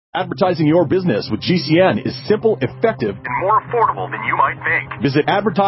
Advertising your business with GCN is simple, effective, and more affordable than you might think. Visit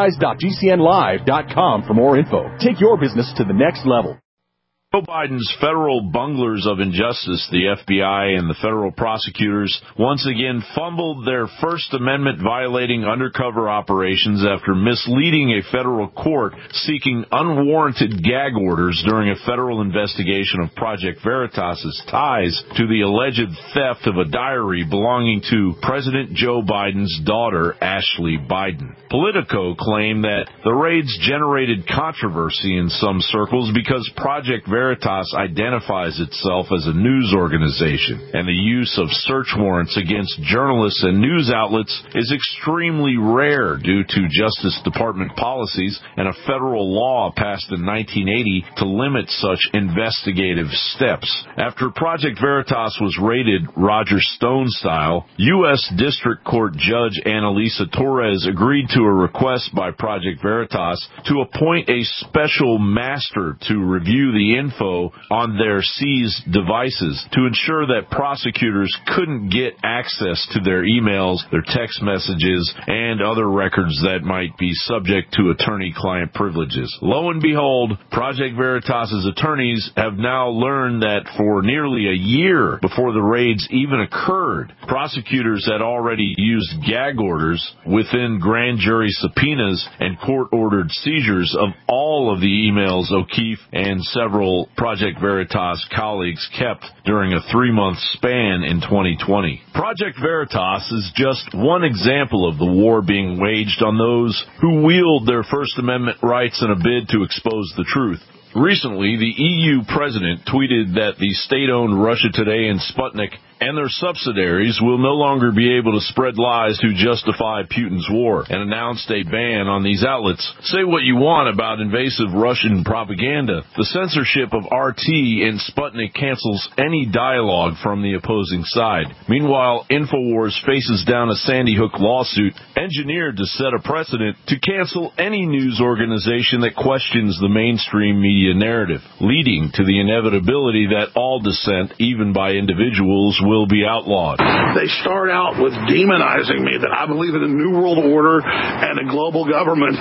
advertise.gcnlive.com for more info. Take your business to the next level. Joe Biden's federal bunglers of injustice, the FBI and the federal prosecutors, once again fumbled their First Amendment violating undercover operations after misleading a federal court seeking unwarranted gag orders during a federal investigation of Project Veritas's ties to the alleged theft of a diary belonging to President Joe Biden's daughter, Ashley Biden. Politico claimed that the raids generated controversy in some circles because Project Veritas identifies itself as a news organization, and the use of search warrants against journalists and news outlets is extremely rare due to Justice Department policies and a federal law passed in 1980 to limit such investigative steps. After Project Veritas was raided Roger Stone style, U.S. District Court Judge Annalisa Torres agreed to a request by Project Veritas to appoint a special master to review the info on their seized devices to ensure that prosecutors couldn't get access to their emails, their text messages, and other records that might be subject to attorney-client privileges. Lo and behold, Project Veritas's attorneys have now learned that for nearly a year before the raids even occurred, prosecutors had already used gag orders within grand jury subpoenas and court-ordered seizures of all of the emails O'Keefe and several Project Veritas colleagues kept during a 3-month span in 2020. Project Veritas is just one example of the war being waged on those who wield their First Amendment rights in a bid to expose the truth. Recently, the EU president tweeted that the state-owned Russia Today and Sputnik and their subsidiaries will no longer be able to spread lies to justify Putin's war, and announced a ban on these outlets. Say what you want about invasive Russian propaganda. The censorship of RT and Sputnik cancels any dialogue from the opposing side. Meanwhile, InfoWars faces down a Sandy Hook lawsuit engineered to set a precedent to cancel any news organization that questions the mainstream media narrative, leading to the inevitability that all dissent, even by individuals, will be outlawed. They start out with demonizing me, that I believe in a new world order and a global government.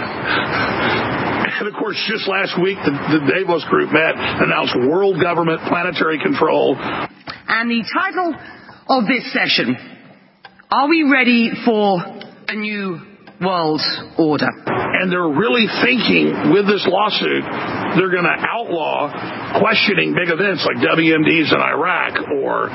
And of course, just last week, the Davos group met, announced world government, planetary control. And the title of this session, are we ready for a new world order? And they're really thinking with this lawsuit, they're going to outlaw questioning big events like WMDs in Iraq or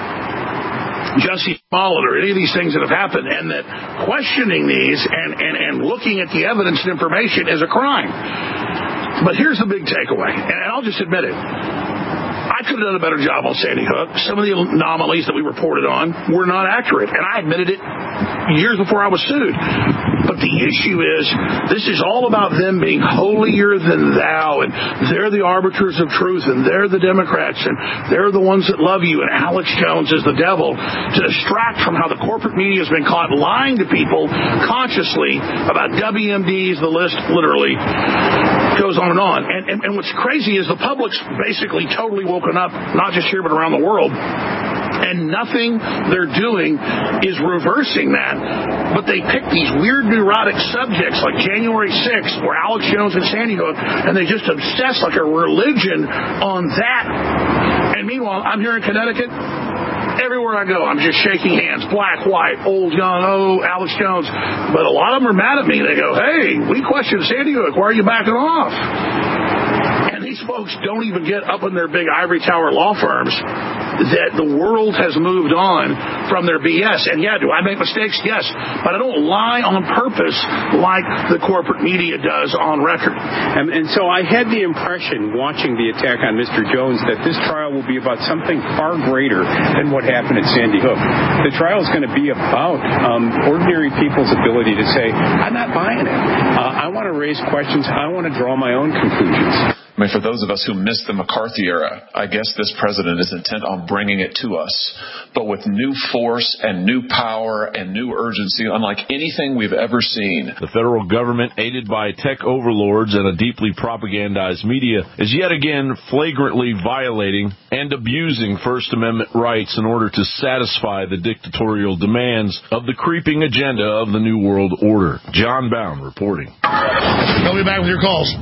Jussie Smollett or any of these things that have happened, and that questioning these and looking at the evidence and information is a crime. But here's the big takeaway, and I'll just admit it. I could have done a better job on Sandy Hook. Some of the anomalies that we reported on were not accurate, and I admitted it years before I was sued. But the issue is, this is all about them being holier than thou, and they're the arbiters of truth, and they're the Democrats, and they're the ones that love you, and Alex Jones is the devil, to distract from how the corporate media has been caught lying to people consciously about WMDs. The list literally goes on and on. And what's crazy is the public's basically totally woken up, not just here but around the world, and nothing they're doing is reversing that. But they pick these weird neurotic subjects like January 6th or Alex Jones and Sandy Hook, and they just obsess like a religion on that. And meanwhile, I'm here in Connecticut. Everywhere I go, I'm just shaking hands, black, white, old, young, Alex Jones. But a lot of them are mad at me. They go, hey, we questioned Sandy Hook. Why are you backing off? And these folks don't even get up in their big ivory tower law firms that the world has moved on from their BS. And yeah, do I make mistakes? Yes. But I don't lie on purpose like the corporate media does on record. And so I had the impression, watching the attack on Mr. Jones, that this trial will be about something far greater than what happened at Sandy Hook. The trial is going to be about ordinary people's ability to say, I'm not buying it. I want to raise questions. I want to draw my own conclusions. I mean, for those of us who missed the McCarthy era, I guess this president is intent on bringing it to us, but with new force and new power and new urgency, unlike anything we've ever seen. The federal government, aided by tech overlords and a deeply propagandized media, is yet again flagrantly violating and abusing First Amendment rights in order to satisfy the dictatorial demands of the creeping agenda of the New World Order. John Bound reporting. We'll be back with your calls.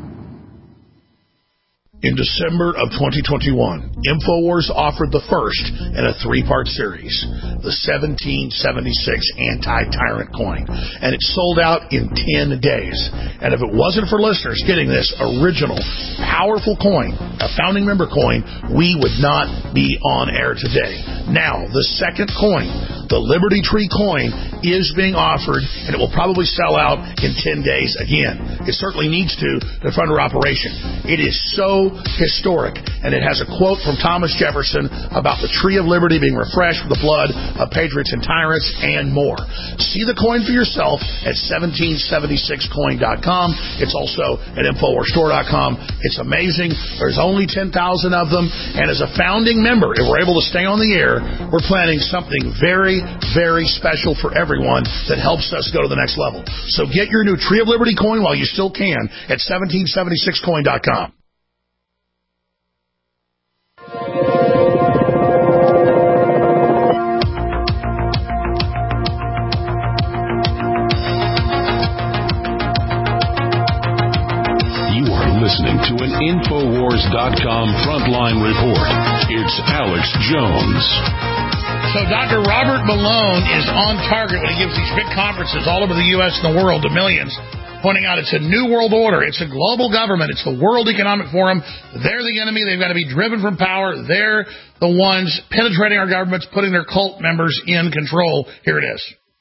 In December of 2021, InfoWars offered the first in a three-part series, the 1776 Anti-Tyrant Coin, and it sold out in 10 days. And if it wasn't for listeners getting this original, powerful coin, a founding member coin, we would not be on air today. Now, the second coin, the Liberty Tree coin, is being offered, and it will probably sell out in 10 days again. It certainly needs to fund our operation. It is so historic, and it has a quote from Thomas Jefferson about the Tree of Liberty being refreshed with the blood of patriots and tyrants, and more. See the coin for yourself at 1776coin.com. It's also at InfoWarsStore.com. It's amazing. There's only 10,000 of them, and as a founding member, if we're able to stay on the air, we're planning something very, very special for everyone that helps us go to the next level. So get your new Tree of Liberty coin while you still can at 1776coin.com. Listening to an Infowars.com frontline report. It's Alex Jones. So Dr. Robert Malone is on target when he gives these big conferences all over the U.S. and the world to millions, pointing out it's a new world order. It's a global government. It's the World Economic Forum. They're the enemy. They've got to be driven from power. They're the ones penetrating our governments, putting their cult members in control. Here it is.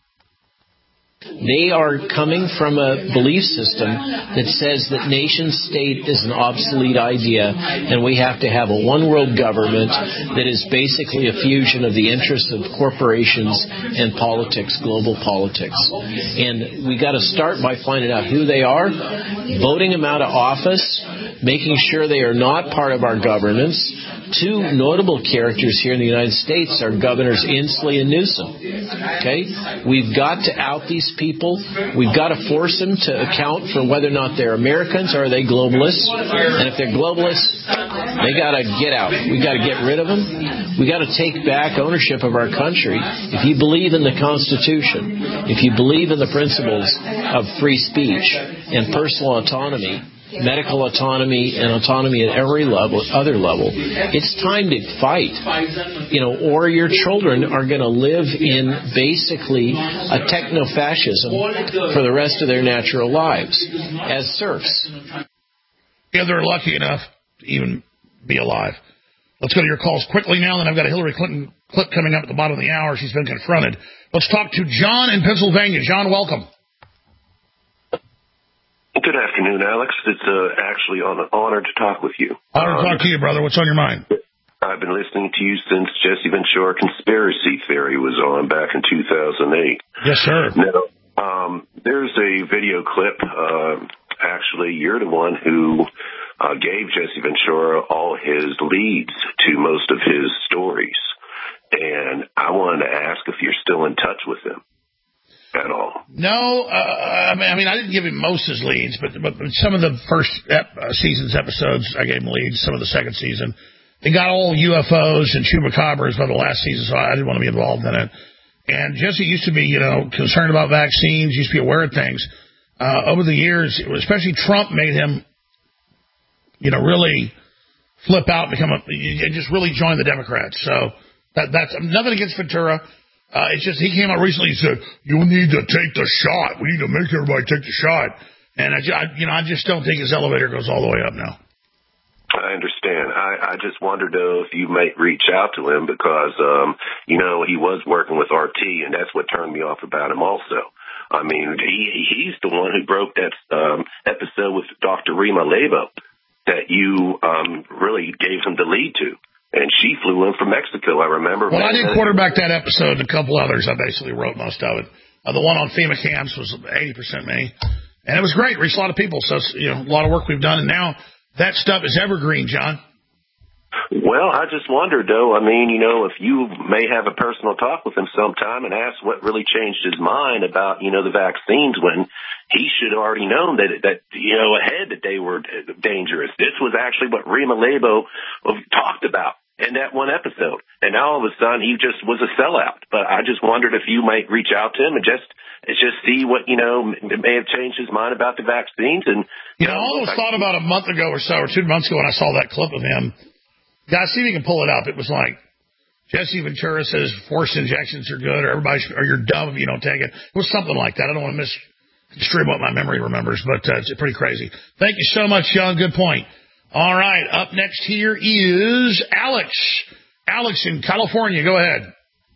They are coming from a belief system that says that nation state is an obsolete idea, and we have to have a one-world government that is basically a fusion of the interests of corporations and politics, global politics. And we got to start by finding out who they are, voting them out of office, making sure they are not part of our governance. Two notable characters here in the United States are Governors Inslee and Newsom. Okay? We've got to out these people. We've got to force them to account for whether or not they're Americans or are they globalists. And if they're globalists, they got to get out. We got to get rid of them. We got to take back ownership of our country. If you believe in the Constitution, if you believe in the principles of free speech and personal autonomy, medical autonomy and autonomy at every level, other level, it's time to fight, or your children are going to live in basically a techno-fascism for the rest of their natural lives as serfs. Yeah, they're lucky enough to even be alive. Let's go to your calls quickly now, then I've got a Hillary Clinton clip coming up at the bottom of the hour. She's been confronted. Let's talk to John in Pennsylvania. John, welcome. Good afternoon, Alex. It's actually an honor to talk with you. Honor to talk to you, brother. What's on your mind? I've been listening to you since Jesse Ventura Conspiracy Theory was on back in 2008. Yes, sir. Now, there's a video clip. Actually, you're the one who gave Jesse Ventura all his leads to most of his stories. And I wanted to ask if you're still in touch with him at all. No, I mean, I didn't give him most of his leads, but some of the first season's episodes, I gave him leads. Some of the second season, they got all UFOs and chupacabras by the last season, so I didn't want to be involved in it. And Jesse used to be, concerned about vaccines, used to be aware of things. Over the years, especially Trump made him, really flip out, and just really join the Democrats. So that's nothing against Ventura. It's just he came out recently and said, you need to take the shot. We need to make everybody take the shot. And, I just don't think his elevator goes all the way up now. I understand. I just wondered, though, if you might reach out to him because, he was working with RT, and that's what turned me off about him also. I mean, he's the one who broke that episode with Dr. Rima Lebo that you really gave him the lead to. And she flew in from Mexico, I remember. Well, I did quarterback that episode and a couple others. I basically wrote most of it. The one on FEMA camps was 80% me. And it was great. Reached a lot of people. So, it's, a lot of work we've done. And now that stuff is evergreen, John. Well, I just wondered, though, I mean, if you may have a personal talk with him sometime and ask what really changed his mind about, the vaccines when he should have already known that ahead that they were dangerous. This was actually what Rima Labo talked about in that one episode. And now all of a sudden he just was a sellout. But I just wondered if you might reach out to him and just see what, may have changed his mind about the vaccines. And I almost thought about a month ago or so, or 2 months ago when I saw that clip of him. Guys, see if you can pull it up. It was like, Jesse Ventura says forced injections are good, or you're dumb if you don't take it. It was something like that. I don't want to misconstrue what my memory remembers, but it's pretty crazy. Thank you so much, John. Good point. All right, up next here is Alex. Alex in California. Go ahead.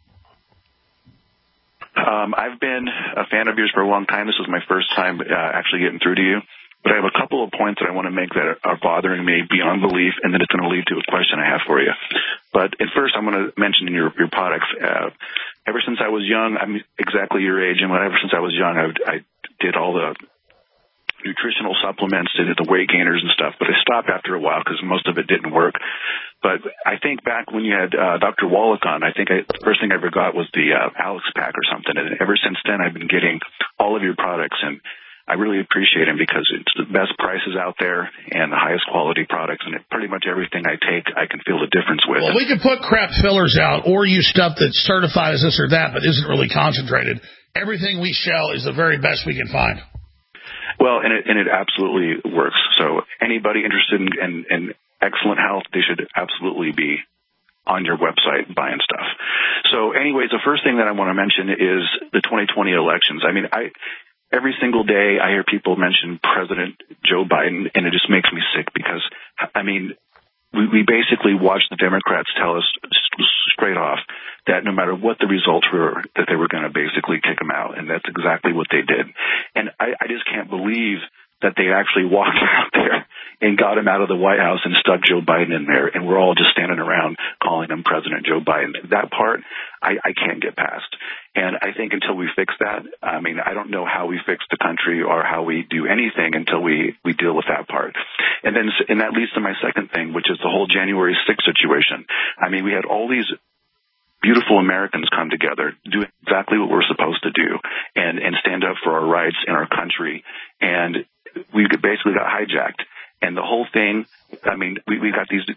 I've been a fan of yours for a long time. This was my first time actually getting through to you. But I have a couple of points that I want to make that are bothering me beyond belief, and then it's going to lead to a question I have for you. But at first, I'm going to mention your products. Ever since I was young, I'm exactly your age, and ever since I was young, I did all the nutritional supplements, did the weight gainers and stuff, but I stopped after a while because most of it didn't work. But I think back when you had Dr. Wallach on, I think the first thing I ever got was the Alex Pack or something, and ever since then, I've been getting all of your products, and I really appreciate them because it's the best prices out there and the highest quality products, and pretty much everything I take, I can feel the difference with. Well, we could put crap fillers out or use stuff that's certified as this or that, but isn't really concentrated. Everything we sell is the very best we can find. Well, and it absolutely works. So anybody interested in excellent health, they should absolutely be on your website buying stuff. So anyways, the first thing that I want to mention is the 2020 elections. I mean, every single day I hear people mention President Joe Biden, and it just makes me sick because, I mean, we basically watch the Democrats tell us straight off that no matter what the results were, that they were going to basically kick him out, and that's exactly what they did. And I just can't believe that they actually walked out there and got him out of the White House and stuck Joe Biden in there, and we're all just standing around calling him President Joe Biden. That part, I can't get past. And I think until we fix that, I mean, I don't know how we fix the country or how we do anything until we deal with that part. And that leads to my second thing, which is the whole January 6th situation. I mean, we had all these beautiful Americans come together, do exactly what we're supposed to do, and stand up for our rights in our country. And we basically got hijacked. And the whole thing, I mean, we got these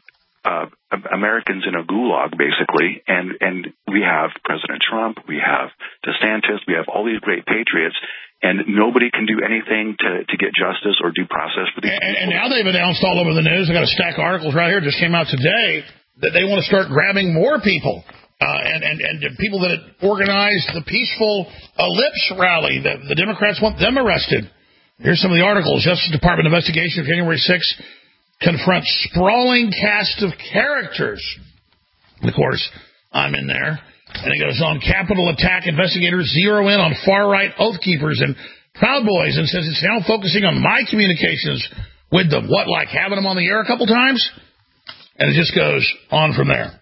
Americans in a gulag, basically, and we have President Trump, we have DeSantis, we have all these great patriots, and nobody can do anything to get justice or due process for these people. And now they've announced all over the news, I got a stack of articles right here, just came out today, that they want to start grabbing more people. And people that organized the peaceful Lips rally, the Democrats want them arrested. Here's some of the articles. Justice Department investigation of January 6th confronts sprawling cast of characters. And of course, I'm in there. And it goes on, Capitol attack investigators zero in on far-right Oath Keepers and Proud Boys and says it's now focusing on my communications with them. What, like having them on the air a couple times? And it just goes on from there.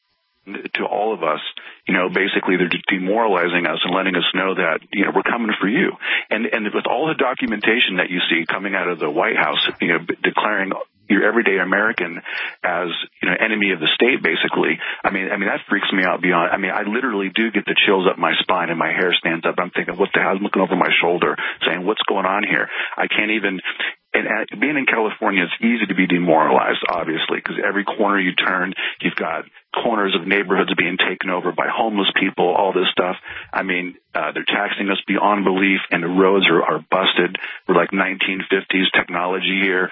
To all of us, basically they're demoralizing us and letting us know that, we're coming for you. And with all the documentation that you see coming out of the White House, declaring your everyday American as, enemy of the state, basically. I mean, that freaks me out beyond. I mean, I literally do get the chills up my spine and my hair stands up. I'm thinking, what the hell? I'm looking over my shoulder saying, what's going on here? I can't even. And being in California, it's easy to be demoralized, obviously, because every corner you turn, you've got corners of neighborhoods being taken over by homeless people, all this stuff. I mean, they're taxing us beyond belief, and the roads are busted. We're like 1950s technology here.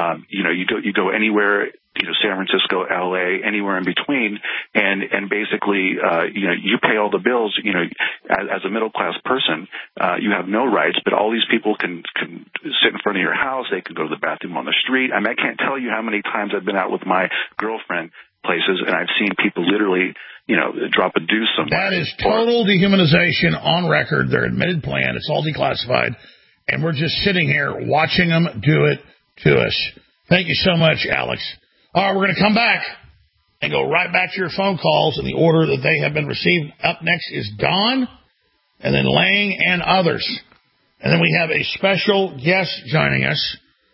You go anywhere, San Francisco, LA, anywhere in between, and basically, you pay all the bills, as a middle class person, you have no rights, but all these people can sit in front of your house. They can go to the bathroom on the street. I mean, I can't tell you how many times I've been out with my girlfriend places, and I've seen people literally, drop a deuce somewhere. That is total dehumanization on record. Their admitted plan. It's all declassified, and we're just sitting here watching them do it to us. Thank you so much, Alex. All right, we're going to come back and go right back to your phone calls in the order that they have been received. Up next is Don, and then Lang and others. And then we have a special guest joining us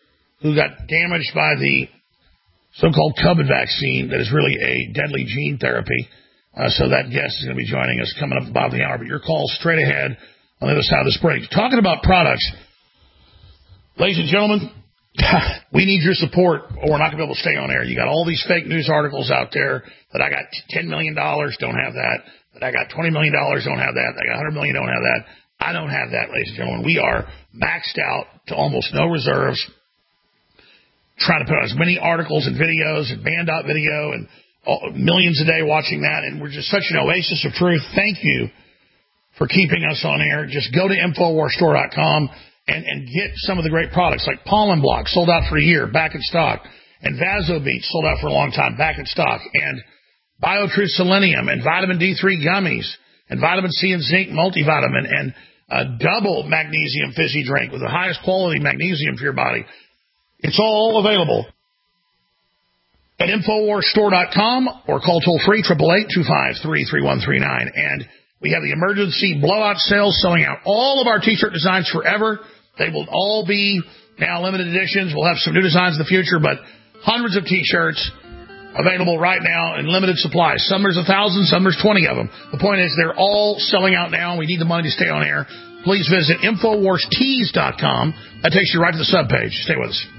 who got damaged by the so-called COVID vaccine that is really a deadly gene therapy. So that guest is going to be joining us coming up about the hour. But your call straight ahead on the other side of this break. Talking about products, ladies and gentlemen, we need your support or we're not going to be able to stay on air. You got all these fake news articles out there that I got $10 million, don't have that. That I got $20 million, don't have that. I got $100 million, don't have that. I don't have that, ladies and gentlemen. We are maxed out to almost no reserves, trying to put out as many articles and videos and band-out video and millions a day watching that. And we're just such an oasis of truth. Thank you for keeping us on air. Just go to InfoWarsStore.com and get some of the great products like Pollen Block, sold out for a year, back in stock. And VasoBeat, sold out for a long time, back in stock. And BioTrue Selenium and Vitamin D3 gummies and Vitamin C and Zinc multivitamin and a double magnesium fizzy drink with the highest quality magnesium for your body. It's all available at InfoWarsStore.com or call toll-free 888-253-3139. And we have the emergency blowout sales selling out all of our T-shirt designs forever. They will all be now limited editions. We'll have some new designs in the future, but hundreds of T-shirts available right now in limited supply. Some there's 1,000, some there's 20 of them. The point is they're all selling out now. We need the money to stay on air. Please visit InfoWarsTees.com. That takes you right to the subpage. Stay with us.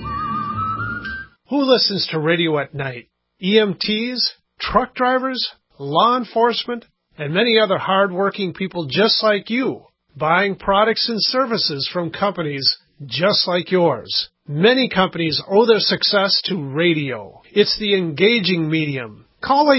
Who listens to radio at night? EMTs, truck drivers, law enforcement, and many other hard-working people just like you, buying products and services from companies just like yours. Many companies owe their success to radio. It's the engaging medium. Call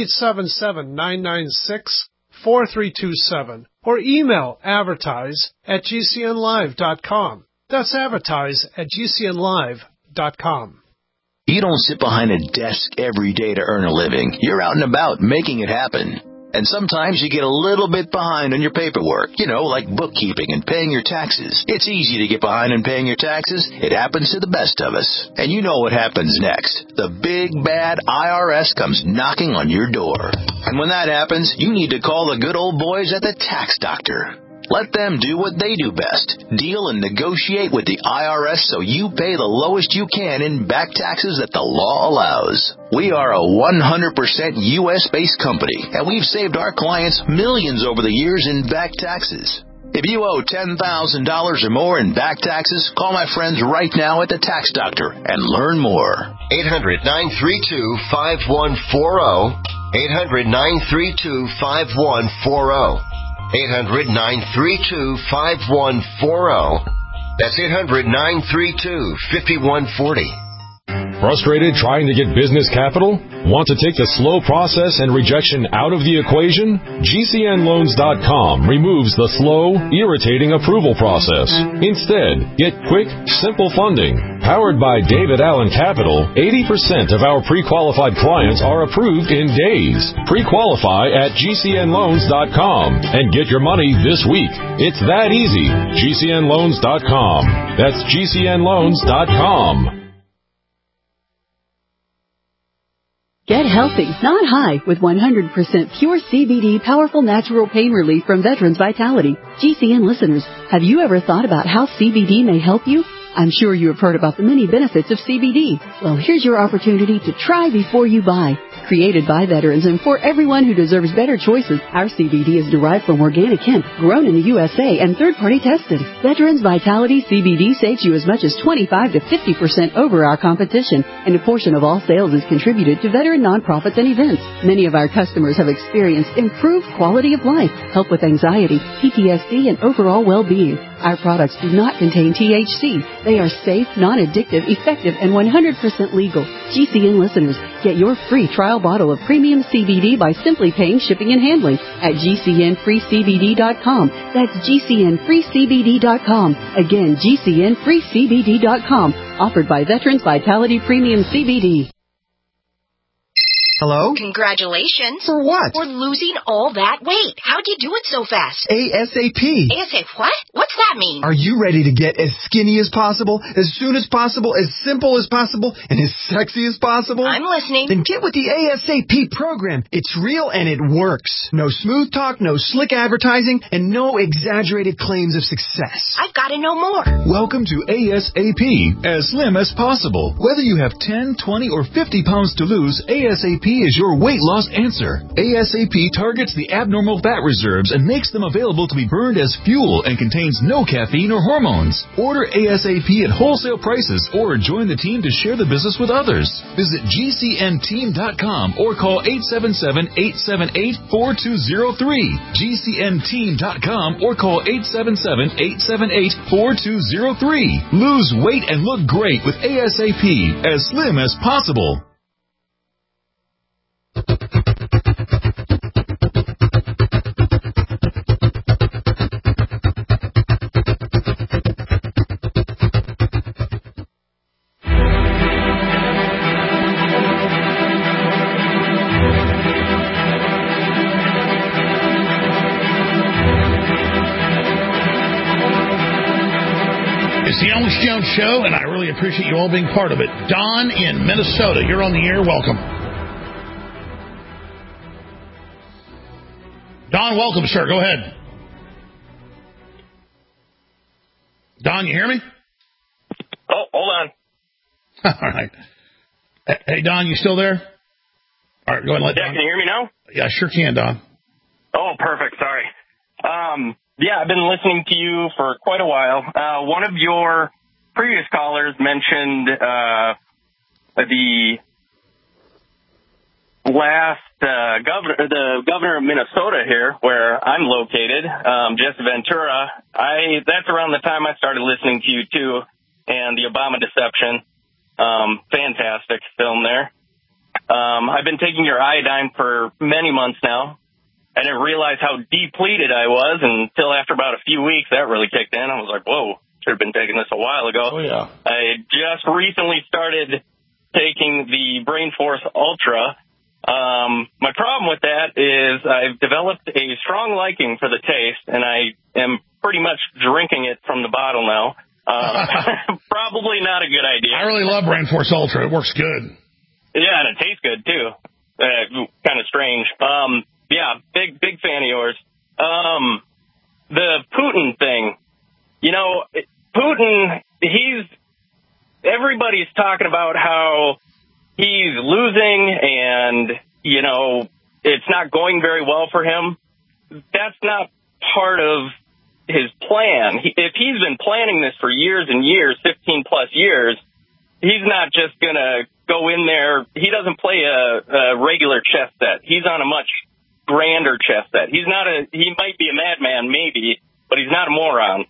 877-996-4327 or email advertise@gcnlive.com. That's advertise@gcnlive.com. You don't sit behind a desk every day to earn a living. You're out and about making it happen. And sometimes you get a little bit behind on your paperwork, like bookkeeping and paying your taxes. It's easy to get behind on paying your taxes. It happens to the best of us. And you know what happens next. The big, bad IRS comes knocking on your door. And when that happens, you need to call the good old boys at the Tax Doctor. Let them do what they do best. Deal and negotiate with the IRS so you pay the lowest you can in back taxes that the law allows. We are a 100% U.S.-based company, and we've saved our clients millions over the years in back taxes. If you owe $10,000 or more in back taxes, call my friends right now at the Tax Doctor and learn more. 800-932-5140. 800-932-5140. 800-932-5140. That's 800-932-5140. Frustrated trying to get business capital? Want to take the slow process and rejection out of the equation? GCNLoans.com removes the slow, irritating approval process. Instead, get quick, simple funding. Powered by David Allen Capital, 80% of our pre-qualified clients are approved in days. Pre-qualify at GCNLoans.com and get your money this week. It's that easy. GCNLoans.com. That's GCNLoans.com. Get healthy, not high, with 100% pure CBD powerful natural pain relief from Veterans Vitality. GCN listeners, have you ever thought about how CBD may help you? I'm sure you have heard about the many benefits of CBD. Well, here's your opportunity to try before you buy. Created by veterans and for everyone who deserves better choices, our CBD is derived from organic hemp, grown in the USA and third-party tested. Veterans Vitality CBD saves you as much as 25 to 50% over our competition, and a portion of all sales is contributed to veteran nonprofits and events. Many of our customers have experienced improved quality of life, help with anxiety, PTSD, and overall well-being. Our products do not contain THC. They are safe, non-addictive, effective, and 100% legal. GCN listeners, get your free trial bottle of premium CBD by simply paying shipping and handling at GCNFreeCBD.com. That's GCNFreeCBD.com. Again, GCNFreeCBD.com. Offered by Veterans Vitality Premium CBD. Hello? Congratulations. For what? For losing all that weight. How'd you do it so fast? ASAP. ASAP what? What's that mean? Are you ready to get as skinny as possible, as soon as possible, as simple as possible, and as sexy as possible? I'm listening. Then get with the ASAP program. It's real and it works. No smooth talk, no slick advertising, and no exaggerated claims of success. I've got to know more. Welcome to ASAP, as slim as possible. Whether you have 10, 20, or 50 pounds to lose, ASAP is your weight loss answer. ASAP targets the abnormal fat reserves and makes them available to be burned as fuel and contains no caffeine or hormones. Order ASAP at wholesale prices or join the team to share the business with others. Visit GCNteam.com or call 877-878-4203. GCNteam.com or call 877-878-4203. Lose weight and look great with ASAP, as slim as possible. It's the Alex Jones Show, and I really appreciate you all being part of it. Don in Minnesota, you're on the air. Welcome. Don, welcome, sir. Go ahead. Don, you hear me? Oh, hold on. All right. Hey, Don, you still there? All right, go ahead and let Don. Can you hear me now? Yeah, I sure can, Don. Oh, perfect. Sorry. Yeah, I've been listening to you for quite a while. One of your previous callers mentioned the last the governor of Minnesota here, where I'm located, Jesse Ventura. That's around the time I started listening to you too, and the Obama Deception. Fantastic film there. I've been taking your iodine for many months now. I didn't realize how depleted I was until after about a few weeks. That really kicked in. I was like, whoa, should have been taking this a while ago. Oh, yeah. I just recently started taking the Brain Force Ultra. My problem with that is I've developed a strong liking for the taste, and I am pretty much drinking it from the bottle now. Probably not a good idea. I really love Brain Force Ultra. It works good. Yeah, and it tastes good, too. Kind of strange. Yeah, big fan of yours. The Putin thing. You know, Putin, everybody's talking about how he's losing and, you know, it's not going very well for him. That's not part of his plan. If he's been planning this for years and years, 15 plus years, he's not just going to go in there. He doesn't play a regular chess set. He's on a much grander chess set. He might be a madman, maybe, but he's not a moron.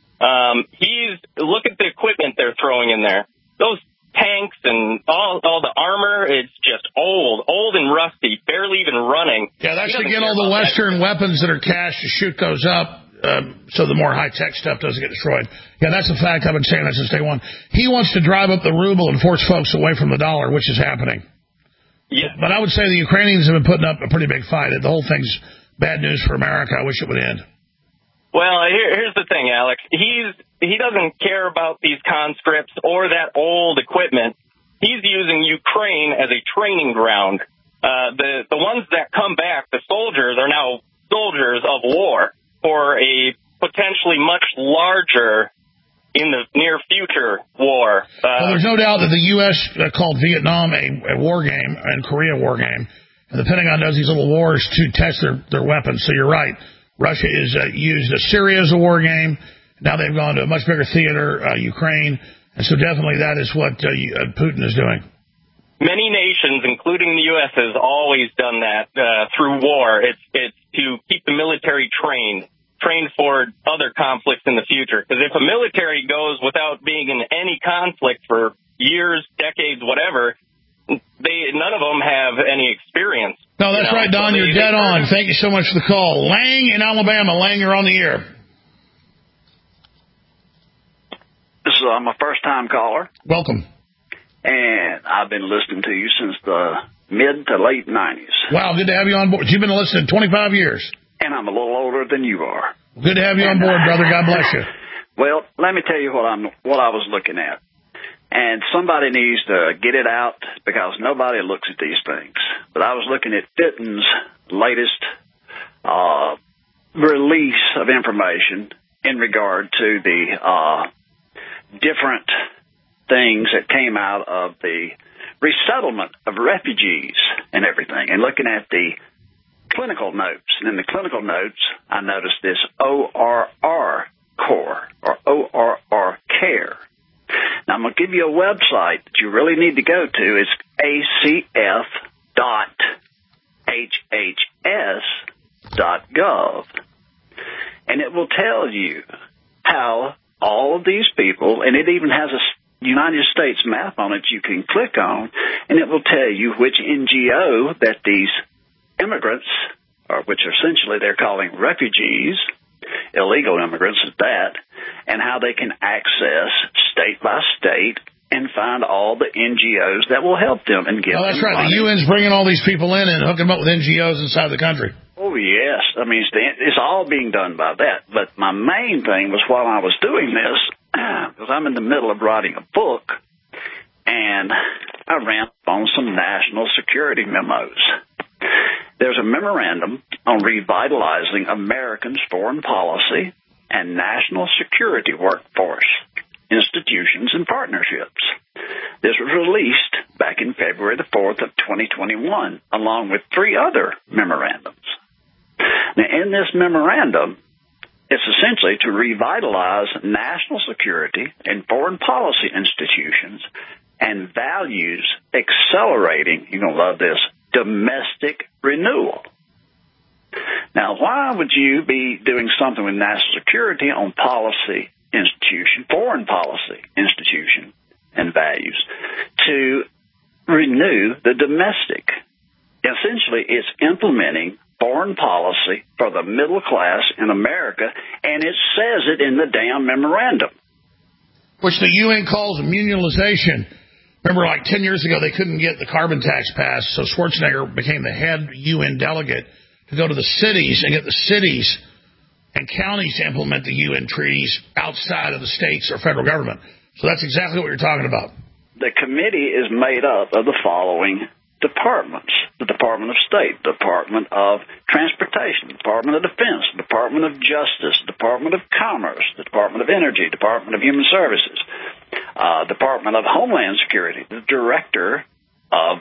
Look at the equipment they're throwing in there. Those tanks and all the armor, it's just old and rusty, barely even running. Yeah, that's to get all the Western weapons that are cached to shoot those up, so the more high-tech stuff doesn't get destroyed. Yeah, that's a fact. I've been saying that since day one. He wants to drive up the ruble and force folks away from the dollar, which is happening. Yeah. But I would say the Ukrainians have been putting up a pretty big fight. The whole thing's bad news for America. I wish it would end. Well, here's the thing, Alex. He doesn't care about these conscripts or that old equipment. He's using Ukraine as a training ground. The ones that come back, the soldiers, are now soldiers of war for a potentially much larger, in the near future, war. Well, there's no doubt that the U.S. Called Vietnam a war game and Korea a war game. And the Pentagon does these little wars to test their weapons. So you're right. Russia is used Syria as a war game. Now they've gone to a much bigger theater, Ukraine. And so definitely that is what Putin is doing. Many nations, including the U.S., has always done that through war. It's to keep the military trained for other conflicts in the future. Because if a military goes without being in any conflict for years, decades, whatever, none of them have any experience. No, that's right, Don. You're dead on. Thank you so much for the call. Lang in Alabama. Lang, you're on the air. This is my first-time caller. Welcome. And I've been listening to you since the mid to late 90s. Wow, good to have you on board. You've been listening 25 years. And I'm a little older than you are. Good to have you on board, brother. God bless you. Well, let me tell you what I was looking at. And somebody needs to get it out because nobody looks at these things. But I was looking at Fitton's latest release of information in regard to the different things that came out of the resettlement of refugees and everything, and looking at the clinical notes. And in the clinical notes, I noticed this ORR Core, or ORR Care. Now, I'm going to give you a website that you really need to go to. It's acf.hhs.gov. And it will tell you how all of these people, and it even has a United States map on it you can click on, and it will tell you which NGO that these immigrants, or which essentially they're calling refugees, illegal immigrants at that, and how they can access state by state and find all the NGOs that will help them and give them that's right. money. The UN's bringing all these people in and hooking them up with NGOs inside the country. Oh, yes. I mean, it's all being done by that. But my main thing was while I was doing this, because I'm in the middle of writing a book, and I ran on some national security memos. There's a memorandum on revitalizing Americans' foreign policy and national security workforce, institutions, and partnerships. This was released back in February the 4th of 2021, along with 3 other memorandums. Now, in this memorandum, it's essentially to revitalize national security and foreign policy institutions and values accelerating, you're going to love this, domestic renewal. Now, why would you be doing something with national security on policy institution, foreign policy institution and values to renew the domestic? Essentially, it's implementing foreign policy for the middle class in America, and it says it in the damn memorandum. Which the UN calls immunization. Remember, like 10 years ago, they couldn't get the carbon tax passed, so Schwarzenegger became the head UN delegate to go to the cities and get the cities and counties to implement the UN treaties outside of the states or federal government. So that's exactly what you're talking about. The committee is made up of the following departments: the Department of State, the Department of Transportation, the Department of Defense, the Department of Justice, the Department of Commerce, the Department of Energy, Department of Human Services, Department of Homeland Security, the Director of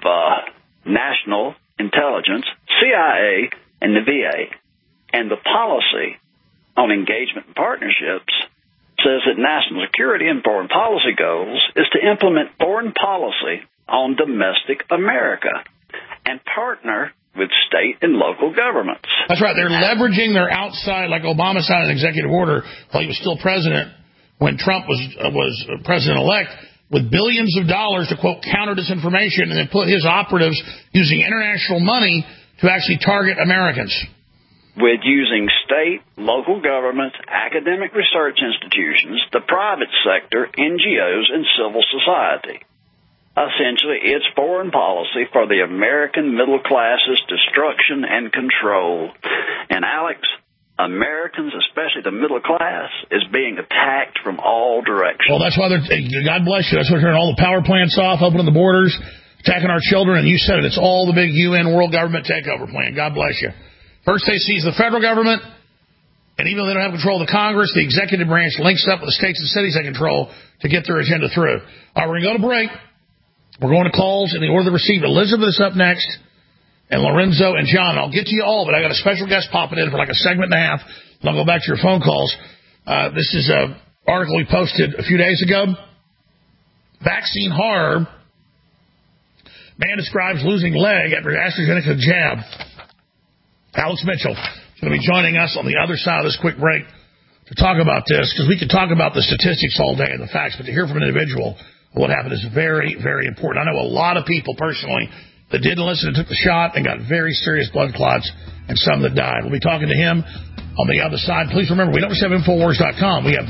National Intelligence, CIA, and the VA. And the policy on engagement and partnerships says that national security and foreign policy goals is to implement foreign policy on domestic America and partner with state and local governments. That's right. They're leveraging their outside, like Obama signed an executive order while he was still president, when Trump was president-elect, with billions of dollars to, quote, counter disinformation, and then put his operatives using international money to actually target Americans. With using state, local governments, academic research institutions, the private sector, NGOs, and civil society. Essentially, it's foreign policy for the American middle class's destruction and control. And, Alex, Americans, especially the middle class, is being attacked from all directions. Well, that's why God bless you. That's why they're turning all the power plants off, opening the borders, attacking our children. And you said it. It's all the big UN world government takeover plan. God bless you. First, they seize the federal government, and even though they don't have control of the Congress, the executive branch links up with the states and cities they control to get their agenda through. All right, we're going to go to break. We're going to calls in the order to receive. Elizabeth is up next, and Lorenzo and John. I'll get to you all, but I got a special guest popping in for like a segment and a half, and I'll go back to your phone calls. This is an article we posted a few days ago. Vaccine horror. Man describes losing leg after AstraZeneca jab. Alex Mitchell is going to be joining us on the other side of this quick break to talk about this, because we could talk about the statistics all day and the facts, but to hear from an individual what happened is very, very important. I know a lot of people personally that didn't listen and took the shot and got very serious blood clots, and some that died. We'll be talking to him on the other side. Please remember, we don't just have Infowars.com. We have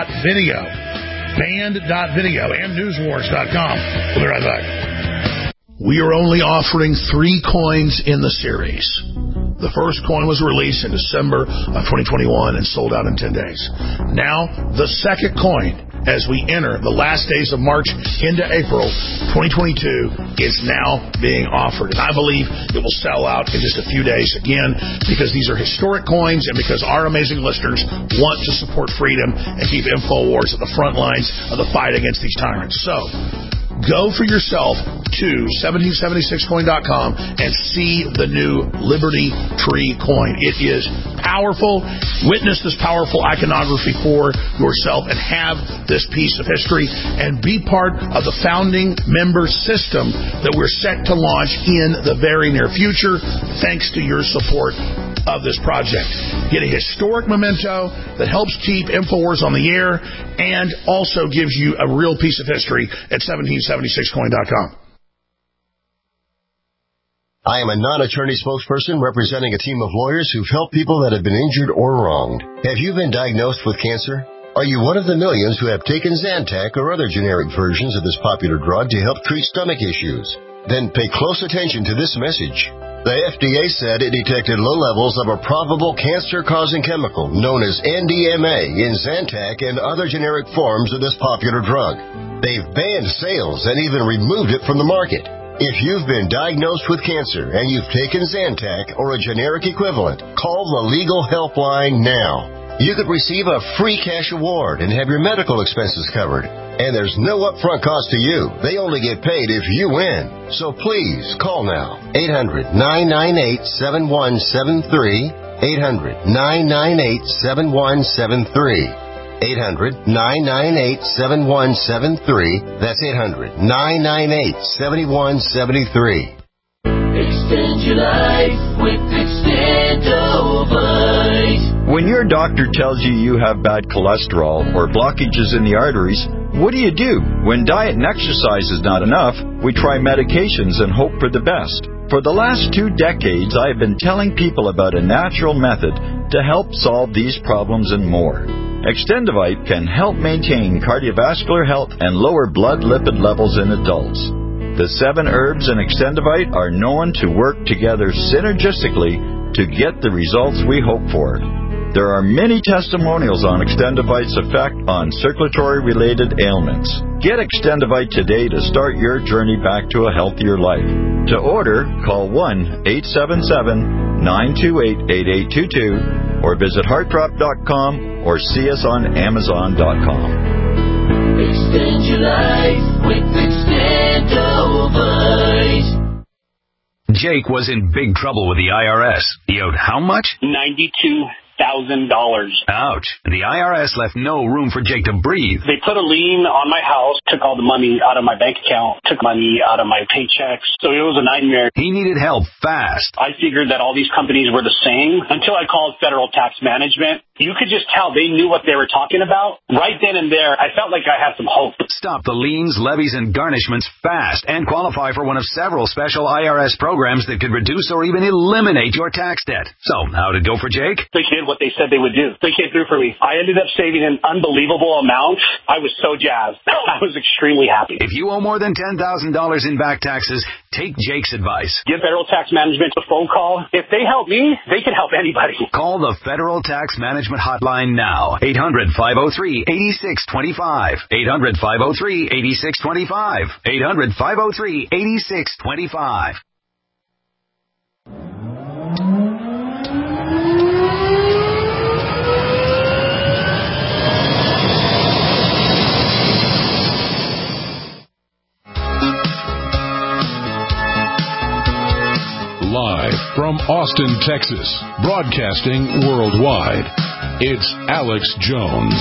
Band.video and Newswars.com. We'll be right back. we are only offering 3 coins in the series. The first coin was released in December of 2021 and sold out in 10 days. Now, the second coin, as we enter the last days of March into April 2022, is now being offered. And I believe it will sell out in just a few days again, because these are historic coins and because our amazing listeners want to support freedom and keep InfoWars at the front lines of the fight against these tyrants. So, go for yourself to 1776coin.com and see the new Liberty Tree coin. It is powerful. Witness this powerful iconography for yourself and have this piece of history and be part of the founding member system that we're set to launch in the very near future, thanks to your support of this project. Get a historic memento that helps keep InfoWars on the air and also gives you a real piece of history at 1776coin.com. I am a non-attorney spokesperson representing a team of lawyers who've helped people that have been injured or wronged. Have you been diagnosed with cancer? Are you one of the millions who have taken Zantac or other generic versions of this popular drug to help treat stomach issues? Then pay close attention to this message. The FDA said it detected low levels of a probable cancer-causing chemical known as NDMA in Zantac and other generic forms of this popular drug. They've banned sales and even removed it from the market. If you've been diagnosed with cancer and you've taken Zantac or a generic equivalent, call the legal helpline now. You could receive a free cash award and have your medical expenses covered. And there's no upfront cost to you. They only get paid if you win. So please, call now. 800-998-7173. 800-998-7173. 800-998-7173. That's 800-998-7173. Extend your life with Extendovite. When your doctor tells you you have bad cholesterol or blockages in the arteries, what do you do? When diet and exercise is not enough, we try medications and hope for the best. For the last 2 decades, I have been telling people about a natural method to help solve these problems and more. Extendovite can help maintain cardiovascular health and lower blood lipid levels in adults. The 7 herbs in Extendovite are known to work together synergistically to get the results we hope for. There are many testimonials on Extendovite's effect on circulatory-related ailments. Get Extendovite today to start your journey back to a healthier life. To order, call 1-877-928-8822 or visit heartdrop.com or see us on amazon.com. Extend your life with Extendovite. Jake was in big trouble with the IRS. He owed how much? $92,000. Ouch. The IRS left no room for Jake to breathe. They put a lien on my house, took all the money out of my bank account, took money out of my paychecks. So it was a nightmare. He needed help fast. I figured that all these companies were the same until I called Federal Tax Management. You could just tell they knew what they were talking about. Right then and there, I felt like I had some hope. Stop the liens, levies, and garnishments fast and qualify for one of several special IRS programs that could reduce or even eliminate your tax debt. So, how'd it go for Jake? They did what they said they would do. They came through for me. I ended up saving an unbelievable amount. I was so jazzed. I was extremely happy. If you owe more than $10,000 in back taxes, take Jake's advice. Give Federal Tax Management a phone call. If they help me, they can help anybody. Call the Federal Tax Management hotline now. 800-503-8625. 800-503-8625. 800-503-8625. Live from Austin, Texas, broadcasting worldwide, it's Alex Jones.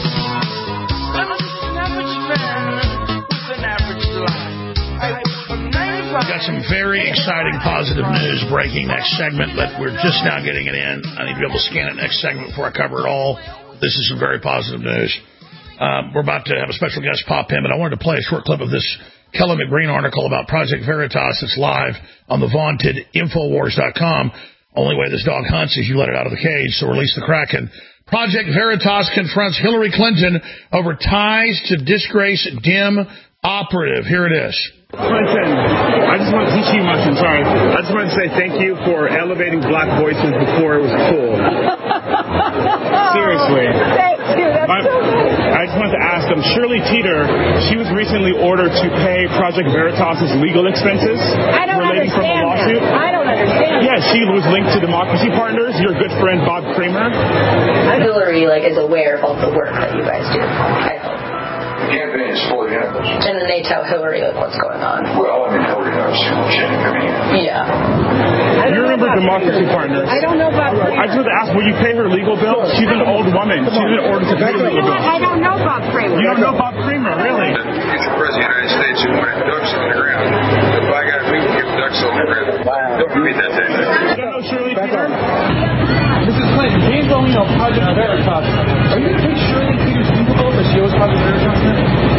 We've got some very exciting positive news breaking next segment, but we're just now getting it in. I need to be able to scan it next segment before I cover it all. This is some very positive news. We're about to have a special guest pop in, but I wanted to play a short clip of this Kelly McGreen article about Project Veritas that's live on the vaunted Infowars.com. Only way this dog hunts is you let it out of the cage, so release the Kraken. Project Veritas confronts Hillary Clinton over ties to disgrace Dem operative. Here it is. Clinton, I just want to say thank you for elevating black voices before it was cool. Seriously. Thank you. That's so nice. I just wanted to ask Shirley Teeter, she was recently ordered to pay Project Veritas' legal expenses relating from the lawsuit. I don't understand. Yeah, she was linked to Democracy Partners, your good friend Bob Kramer. Hillary is aware of all the work that you guys do. I hope. The campaign is fully in it. And then they tell Hillary what's going on. Well, Hillary knows too much. Yeah. You remember Democracy Partners? I don't know about Kramer. I just wanted to ask, will you pay her legal bill? She's an old woman. She's been ordered to pay her legal bill. I don't know Bob Kramer. You don't know Bob Kramer, really? The future president of the United States who wanted ducks on the ground. If I got we would give ducks on the ground. Don't repeat that thing. You don't know Shirley Teeter? Mrs. Clinton, James Romeo, Project Veritas. Are you going to take Shirley Teeter's legal bill that she owes Project Veritas?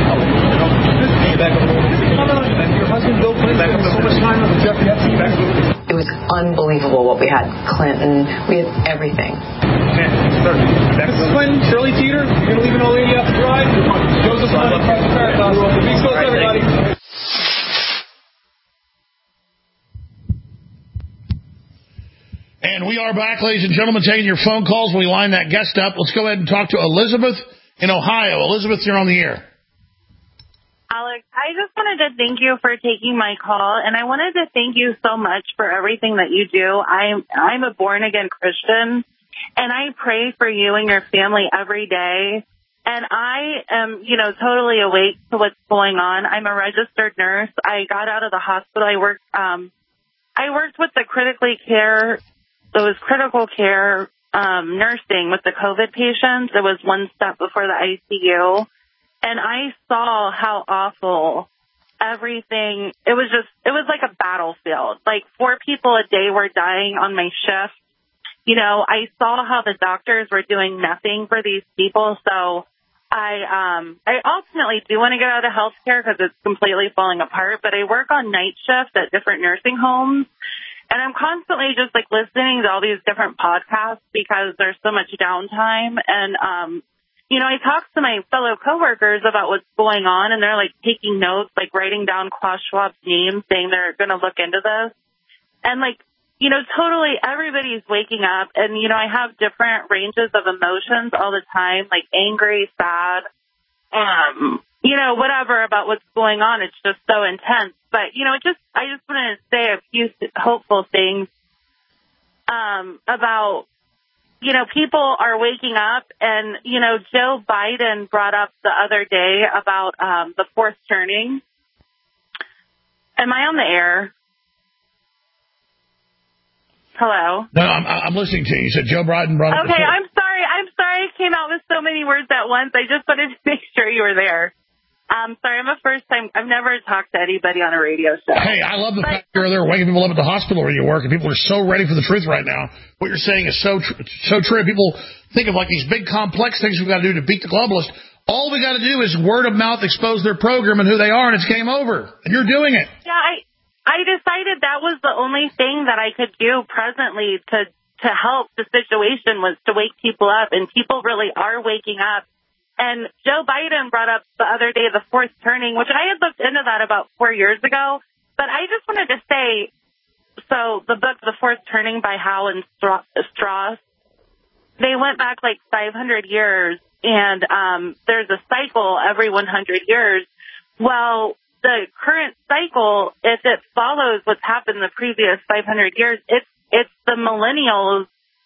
Your husband, Bill Clinton, spent so much time with Jeffrey Epstein. It was unbelievable what we had. Clinton, we had everything. Mrs. Clinton, Shirley Teeter, you're going to leave an old lady out to dry? Joseph Clinton, Project Veritas. Big close, everybody. And we are back, ladies and gentlemen, taking your phone calls when we line that guest up. Let's go ahead and talk to Elizabeth in Ohio. Elizabeth, you're on the air. Alex, I just wanted to thank you for taking my call, and I wanted to thank you so much for everything that you do. I'm a born-again Christian, and I pray for you and your family every day. And I am, totally awake to what's going on. I'm a registered nurse. I got out of the hospital. I worked with the critical care nursing with the COVID patients. It was one step before the ICU. And I saw how awful everything, it was like a battlefield. 4 people a day were dying on my shift. I saw how the doctors were doing nothing for these people. So I ultimately do want to get out of healthcare because it's completely falling apart, but I work on night shifts at different nursing homes. And I'm constantly just listening to all these different podcasts because there's so much downtime. And, I talked to my fellow coworkers about what's going on, and they're taking notes, writing down Klaus Schwab's name, saying they're going to look into this. And totally everybody's waking up, and, I have different ranges of emotions all the time, angry, sad, whatever about what's going on. It's just so intense. But, I just wanted to say a few hopeful things, about, people are waking up, and, Joe Biden brought up the other day about the fourth turning. Am I on the air? Hello? No, I'm listening to you. You said Joe Biden brought up. Okay, I'm sorry. I came out with so many words at once. I just wanted to make sure you were there. Sorry, I'm a first time. I've never talked to anybody on a radio show. Hey, I love the fact you're there waking people up at the hospital where you work, and people are so ready for the truth right now. What you're saying is so true. People think of these big complex things we've got to do to beat the globalists. All we got to do is word of mouth expose their program and who they are, and it's game over. And you're doing it. Yeah, I decided that was the only thing that I could do presently to help the situation was to wake people up, and people really are waking up. And Joe Biden brought up the other day the fourth turning, which I had looked into that about 4 years ago. But I just wanted to say, so the book, The Fourth Turning by Howe and Strauss, they went back 500 years, and there's a cycle every 100 years. Well, the current cycle, if it follows what's happened the previous 500 years, it's the millennials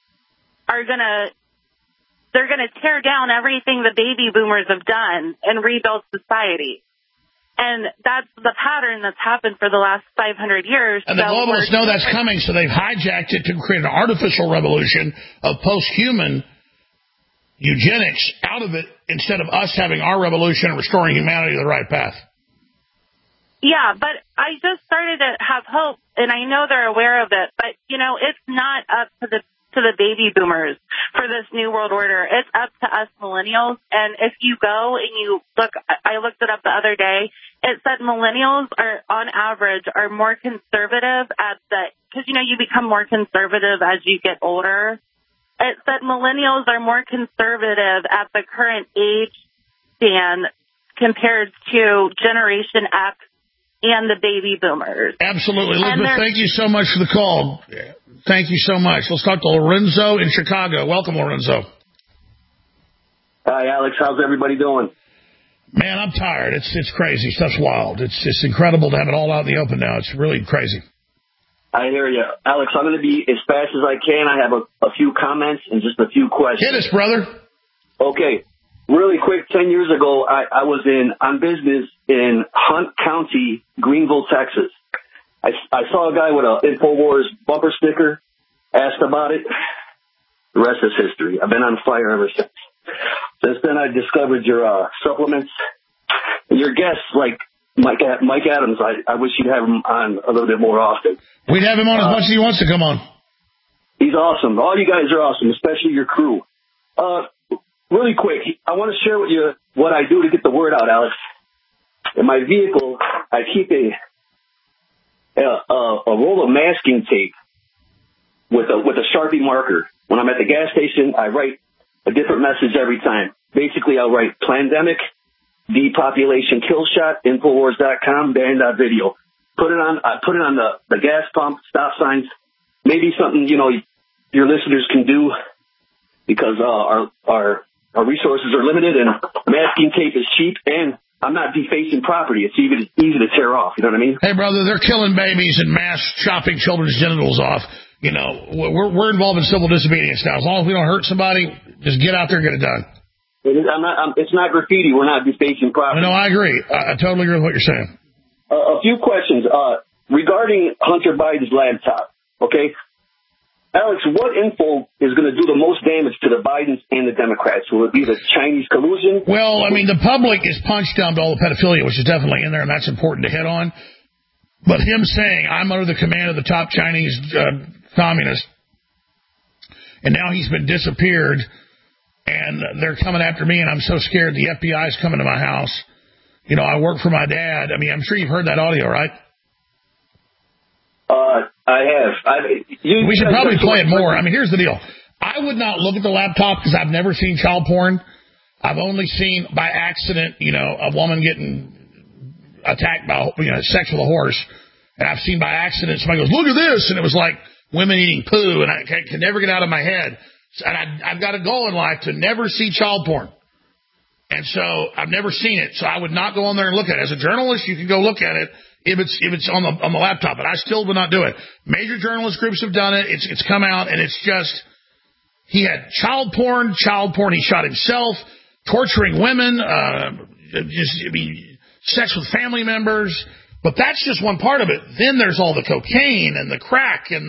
they're going to tear down everything the baby boomers have done and rebuild society. And that's the pattern that's happened for the last 500 years. And the globalists know that's coming, so they've hijacked it to create an artificial revolution of post-human eugenics out of it instead of us having our revolution and restoring humanity to the right path. Yeah, but I just started to have hope, and I know they're aware of it. But, it's not up to the baby boomers for this new world order. It's up to us millennials. And if you go and you look, I looked it up the other day, it said millennials are, on average, are more conservative because, you become more conservative as you get older. It said millennials are more conservative at the current age span compared to Generation X and the baby boomers. Absolutely. Elizabeth, thank you so much for the call. Thank you so much. Let's talk to Lorenzo in Chicago. Welcome, Lorenzo. Hi, Alex. How's everybody doing? Man, I'm tired. It's crazy. Stuff's wild. It's incredible to have it all out in the open now. It's really crazy. I hear you. Alex, I'm going to be as fast as I can. I have a few comments and just a few questions. Hit us, brother. Okay. Really quick, 10 years ago, I was on business in Hunt County, Greenville, Texas. I saw a guy with an InfoWars bumper sticker, asked about it. The rest is history. I've been on fire ever since. Since then, I discovered your supplements. Your guests, like Mike Adams, I wish you'd have him on a little bit more often. We'd have him on as much as he wants to come on. He's awesome. All you guys are awesome, especially your crew. Really quick, I want to share with you what I do to get the word out, Alex. In my vehicle, I keep a roll of masking tape with a Sharpie marker. When I'm at the gas station, I write a different message every time. Basically, I'll write Plandemic, Depopulation Kill Shot, Infowars.com, ban.video. Put it on the gas pump, stop signs. Maybe something, your listeners can do because our resources are limited and masking tape is cheap and I'm not defacing property. It's easy to tear off. You know what I mean? Hey, brother, they're killing babies and mass chopping children's genitals off. We're involved in civil disobedience now. As long as we don't hurt somebody, just get out there and get it done. It's not graffiti. We're not defacing property. No, I agree. I totally agree with what you're saying. A few questions regarding Hunter Biden's laptop. Okay, Alex, what info is going to do the most damage to the Bidens and the Democrats? Will it be the Chinese collusion? Well, I mean, the public is punched down to all the pedophilia, which is definitely in there, and that's important to hit on. But him saying, I'm under the command of the top Chinese communist, and now he's been disappeared, and they're coming after me, and I'm so scared the FBI is coming to my house. I work for my dad. I mean, I'm sure you've heard that audio, right? I have. We should probably play it more. I mean, here's the deal. I would not look at the laptop because I've never seen child porn. I've only seen by accident, a woman getting attacked by, sex with a horse. And I've seen by accident somebody goes, look at this. And it was like women eating poo. And I can never get out of my head. And I've got a goal in life to never see child porn. And so I've never seen it. So I would not go on there and look at it. As a journalist, you can go look at it if it's on the laptop. But I still would not do it. Major journalist groups have done it. It's come out, and it's just, he had child porn. He shot himself, torturing women, sex with family members. But that's just one part of it. Then there's all the cocaine and the crack and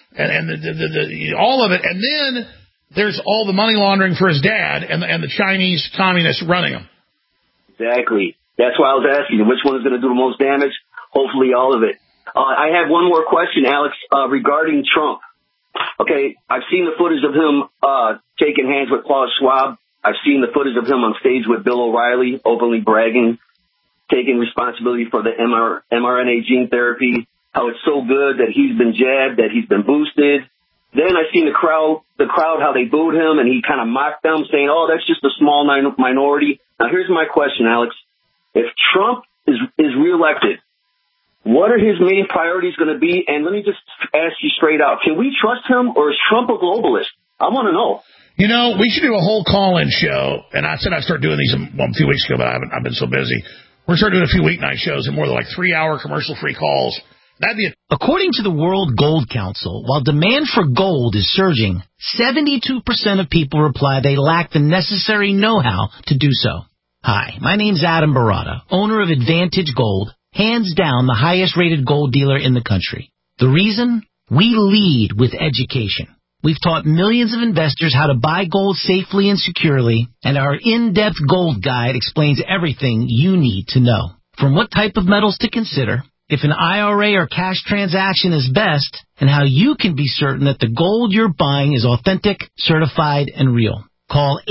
the all of it. And then there's all the money laundering for his dad and the Chinese communists running him. Exactly. That's why I was asking you which one is going to do the most damage. Hopefully all of it. I have one more question, Alex, regarding Trump. Okay, I've seen the footage of him taking hands with Klaus Schwab. I've seen the footage of him on stage with Bill O'Reilly, openly bragging, taking responsibility for the mRNA gene therapy, how it's so good that he's been jabbed, that he's been boosted. Then I've seen the crowd, how they booed him, and he kind of mocked them, saying, oh, that's just a small minority. Now, here's my question, Alex. If Trump is reelected, what are his main priorities going to be? And let me just ask you straight out, can we trust him, or is Trump a globalist? I want to know. We should do a whole call-in show, and I said I'd start doing these a few weeks ago, but I've been so busy. We're starting doing a few weeknight shows and more than 3-hour commercial-free calls. According to the World Gold Council, while demand for gold is surging, 72% of people reply they lack the necessary know-how to do so. Hi, my name's Adam Barata, owner of Advantage Gold, hands down the highest-rated gold dealer in the country. The reason? We lead with education. We've taught millions of investors how to buy gold safely and securely, and our in-depth gold guide explains everything you need to know. From what type of metals to consider, if an IRA or cash transaction is best, and how you can be certain that the gold you're buying is authentic, certified, and real. Call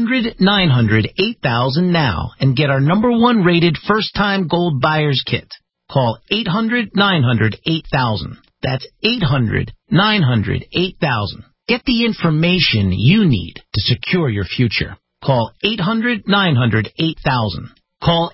800-900-8000 now and get our #1 rated first-time gold buyer's kit. Call 800-900-8000. That's 800-900-8000. Get the information you need to secure your future. Call 800-900-8000. Call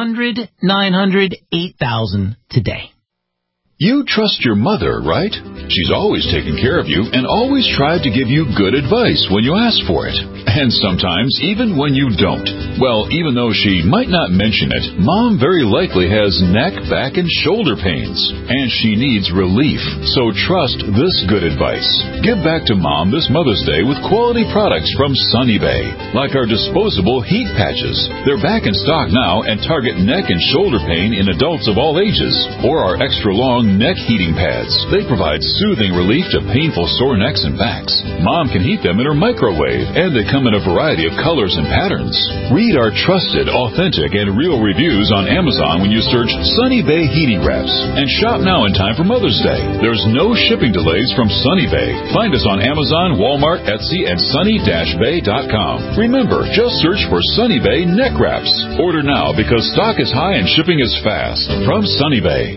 800-900-8000 today. You trust your mother, right? She's always taken care of you and always tried to give you good advice when you ask for it. And sometimes even when you don't. Well, even though she might not mention it, Mom very likely has neck, back, and shoulder pains. And she needs relief. So trust this good advice. Give back to Mom this Mother's Day with quality products from Sunny Bay. Like our disposable heat patches. They're back in stock now and target neck and shoulder pain in adults of all ages. Or our extra long neck heating pads. They provide soothing relief to painful sore necks and backs. Mom can heat them in her microwave, and they come in a variety of colors and patterns. Read our trusted, authentic, and real reviews on Amazon when you search Sunny Bay Heating Wraps. And shop now in time for Mother's Day. There's no shipping delays from Sunny Bay. Find us on Amazon, Walmart, Etsy, and sunny-bay.com. Remember, just search for Sunny Bay Neck Wraps. Order now because stock is high and shipping is fast. From Sunny Bay.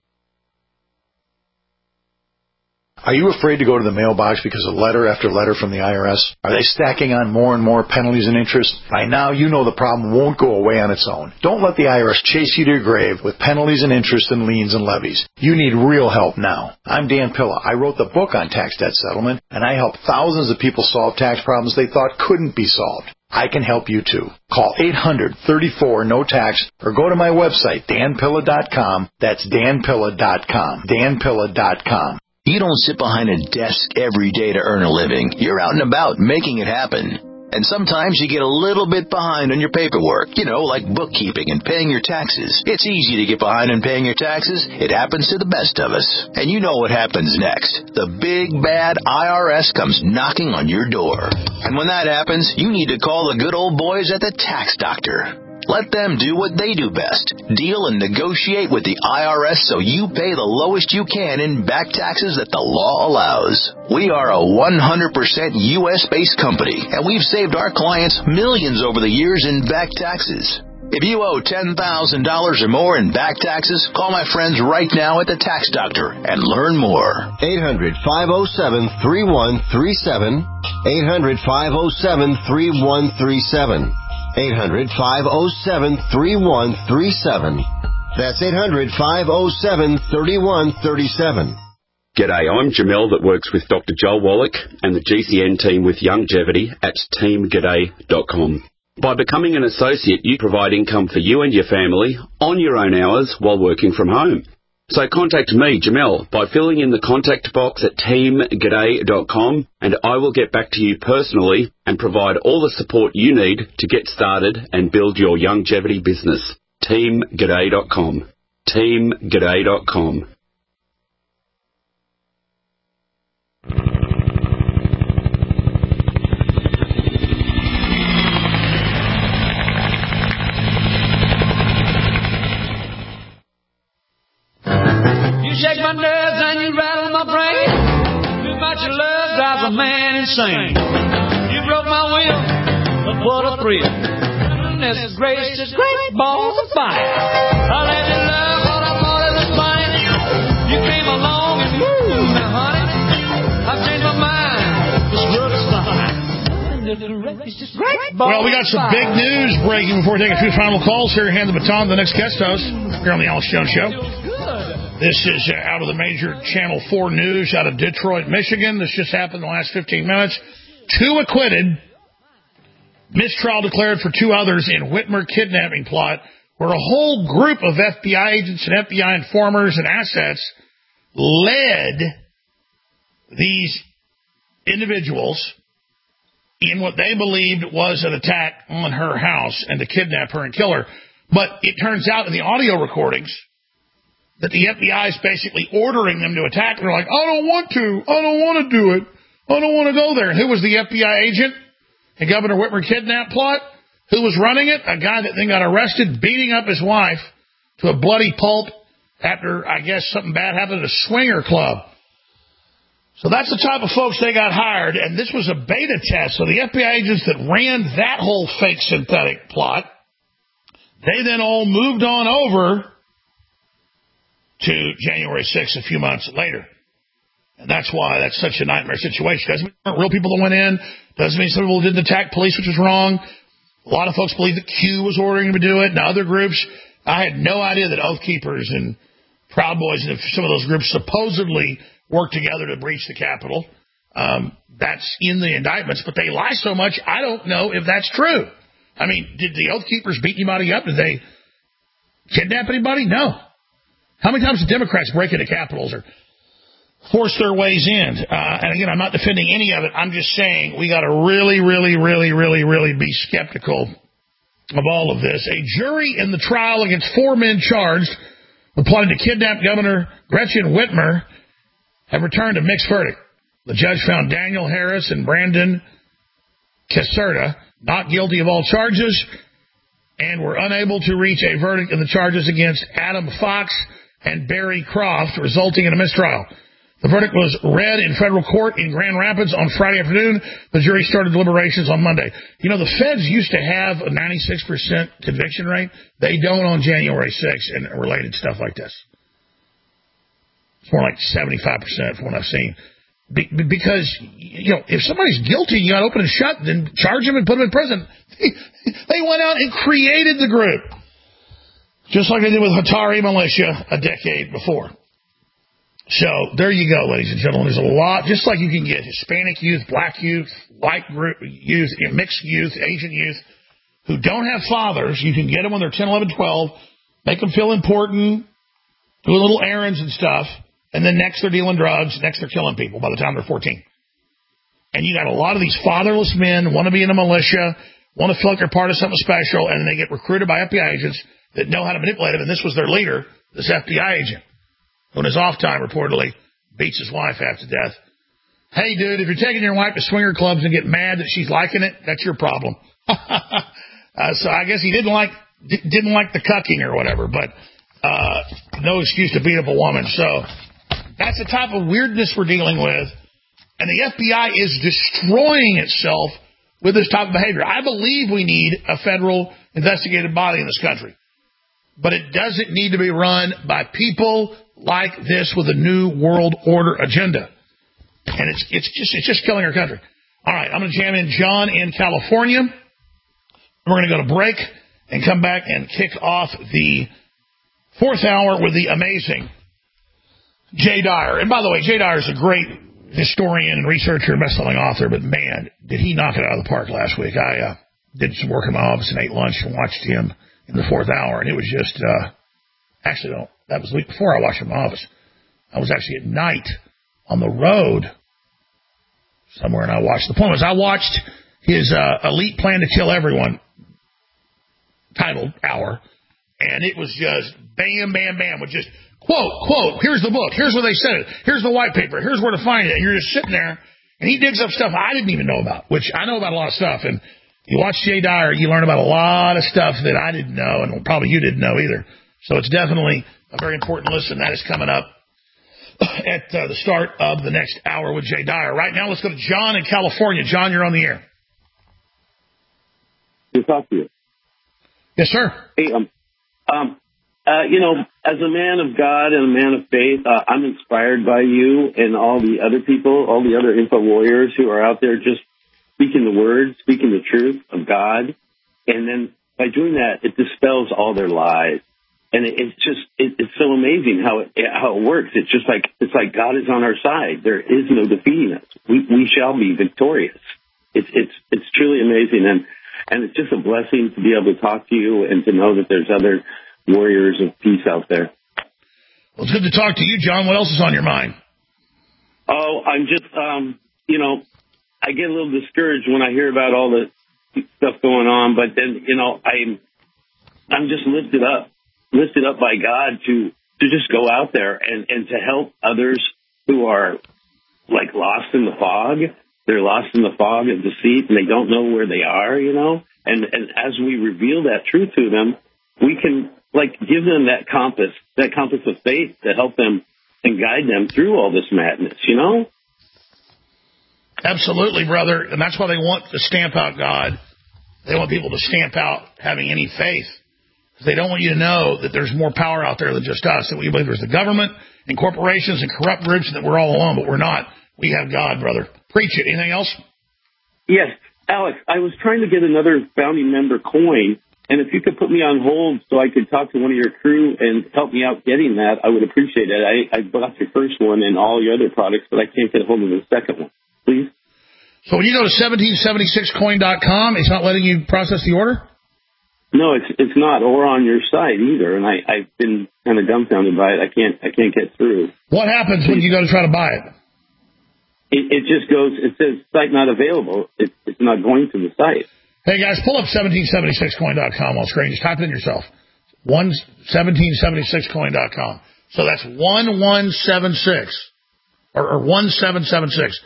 Are you afraid to go to the mailbox because of letter after letter from the IRS? Are they stacking on more and more penalties and interest? By now, you know the problem won't go away on its own. Don't let the IRS chase you to your grave with penalties and interest and liens and levies. You need real help now. I'm Dan Pilla. I wrote the book on tax debt settlement, and I help thousands of people solve tax problems they thought couldn't be solved. I can help you too. Call 800-34-NO-TAX or go to my website, danpilla.com. That's danpilla.com. danpilla.com. You don't sit behind a desk every day to earn a living. You're out and about making it happen. And sometimes you get a little bit behind on your paperwork, like bookkeeping and paying your taxes. It's easy to get behind on paying your taxes. It happens to the best of us. And you know what happens next. The big, bad IRS comes knocking on your door. And when that happens, you need to call the good old boys at the Tax Doctor. Let them do what they do best. Deal and negotiate with the IRS so you pay the lowest you can in back taxes that the law allows. We are a 100% U.S.-based company, and we've saved our clients millions over the years in back taxes. If you owe $10,000 or more in back taxes, call my friends right now at the Tax Doctor and learn more. 800-507-3137. 800-507-3137. 800-507-3137. That's 800-507-3137. G'day, I'm Jamel that works with Dr. Joel Wallach and the GCN team with Longevity at teamg'day.com. By becoming an associate, you provide income for you and your family on your own hours while working from home. So contact me, Jamel, by filling in the contact box at teamg'day.com, and I will get back to you personally and provide all the support you need to get started and build your longevity business. teamg'day.com. teamg'day.com. Shake my nerves and you rattle my brain. Too much love drives a man insane. You broke my will, but what a thrill. Goodness gracious, great balls of fire. I let you love what I thought it was fine. You came along and moved, now honey, I've changed my mind. This world is fine. Well, we got some big news breaking before we take a few final calls here. Hand the baton to the next guest host here on the Alex Jones Show. This is out of the major Channel 4 news out of Detroit, Michigan. This just happened in the last 15 minutes. 2 acquitted. Mistrial declared for 2 others in Whitmer kidnapping plot, where a whole group of FBI agents and FBI informers and assets led these individuals in what they believed was an attack on her house and to kidnap her and kill her. But it turns out in the audio recordings that the FBI is basically ordering them to attack. They're like, I don't want to. I don't want to do it. I don't want to go there. And who was the FBI agent in Governor Whitmer kidnap plot? Who was running it? A guy that then got arrested, beating up his wife to a bloody pulp after, I guess, something bad happened at a swinger club. So that's the type of folks they got hired. And this was a beta test. So the FBI agents that ran that whole fake synthetic plot, they then all moved on over to January 6th a few months later. And that's why that's such a nightmare situation. Doesn't mean real people that went in. Doesn't mean some people didn't attack police, which was wrong. A lot of folks believe that Q was ordering him to do it, and other groups. I had no idea that Oath Keepers and Proud Boys and some of those groups supposedly worked together to breach the Capitol. That's in the indictments, but they lie so much, I don't know if that's true. I mean, did the Oath Keepers beat anybody up? Did they kidnap anybody? No. How many times did Democrats break into Capitols or force their ways in? And again, I'm not defending any of it. I'm just saying we got to really, really, really, really, really be skeptical of all of this. A jury in the trial against 4 men charged with plotting to kidnap Governor Gretchen Whitmer have returned a mixed verdict. The judge found Daniel Harris and Brandon Caserta not guilty of all charges and were unable to reach a verdict in the charges against Adam Fox and Barry Croft, resulting in a mistrial. The verdict was read in federal court in Grand Rapids on Friday afternoon. The jury started deliberations on Monday. You know, the feds used to have a 96% conviction rate. They don't on January 6th and related stuff like this. It's more like 75% from what I've seen. Because, you know, if somebody's guilty, you got to open and shut, then charge them and put them in prison. They went out and created the group. Just like they did with Hatari Militia a decade before. So there you go, ladies and gentlemen. There's a lot, just like you can get Hispanic youth, black youth, white youth, mixed youth, Asian youth, who don't have fathers. You can get them when they're 10, 11, 12, make them feel important, do little errands and stuff, and then next they're dealing drugs, next they're killing people by the time they're 14. And you got a lot of these fatherless men want to be in a militia, want to feel like they're part of something special, and then they get recruited by FBI agents that know how to manipulate them, and this was their leader, this FBI agent, who in his off time reportedly beats his wife half to death. Hey, dude, if you're taking your wife to swinger clubs and get mad that she's liking it, that's your problem. So I guess he didn't like the cucking or whatever, but no excuse to beat up a woman. So that's the type of weirdness we're dealing with, and the FBI is destroying itself with this type of behavior. I believe we need a federal investigative body in this country, but it doesn't need to be run by people like this with a new world order agenda. And it's just killing our country. All right, I'm going to jam in John in California. We're going to go to break and come back and kick off the 4th hour with the amazing Jay Dyer. And by the way, Jay Dyer is a great historian and researcher and best-selling author, but man, did he knock it out of the park last week. I did some work in my office and ate lunch and watched him in the 4th hour, and it was just, actually, no, that was the week before I watched him in my office. I was actually at night on the road somewhere, and I watched. The point was I watched his Elite Plan to Kill Everyone titled hour, and it was just bam, bam, bam, with just quote, here's the book, here's where they said it, here's the white paper, here's where to find it, and you're just sitting there, and he digs up stuff I didn't even know about, which I know about a lot of stuff, and you watch Jay Dyer, you learn about a lot of stuff that I didn't know, and probably you didn't know either. So it's definitely a very important listen. That is coming up at the start of the next hour with Jay Dyer. Right now, let's go to John in California. John, you're on the air. Good to talk to you. Yes, sir. Hey, you know, as a man of God and a man of faith, I'm inspired by you and all the other people, all the other info warriors who are out there just speaking the word, speaking the truth of God. And then by doing that, it dispels all their lies. And it's so amazing how it works. It's just like, it's like God is on our side. There is no defeating us. We shall be victorious. It's truly amazing. And it's just a blessing to be able to talk to you and to know that there's other warriors of peace out there. Well, it's good to talk to you, John. What else is on your mind? Oh, I'm just, you know, I get a little discouraged when I hear about all the stuff going on, but then, you know, I'm just lifted up by God to just go out there and to help others who are like lost in the fog. They're lost in the fog of deceit and they don't know where they are, you know, and as we reveal that truth to them, we can like give them that compass of faith to help them and guide them through all this madness, you know? Absolutely, brother. And that's why they want to stamp out God. They want people to stamp out having any faith. They don't want you to know that there's more power out there than just us, that we believe there's the government and corporations and corrupt groups and that we're all alone, but we're not. We have God, brother. Preach it. Anything else? Yes. Alex, I was trying to get another founding member coin, and if you could put me on hold so I could talk to one of your crew and help me out getting that, I would appreciate it. I bought your first one and all your other products, but I can't get a hold of the second one. Please? So when you go to 1776coin.com, it's not letting you process the order? No, it's not, or on your site either, and I've been kind of dumbfounded by it. I can't get through. What happens when you go to try to buy it? It just goes, it says site not available. It's not going to the site. Hey, guys, pull up 1776coin.com on screen. Just type it in yourself. 1776coin.com. So that's 1176 or 1776.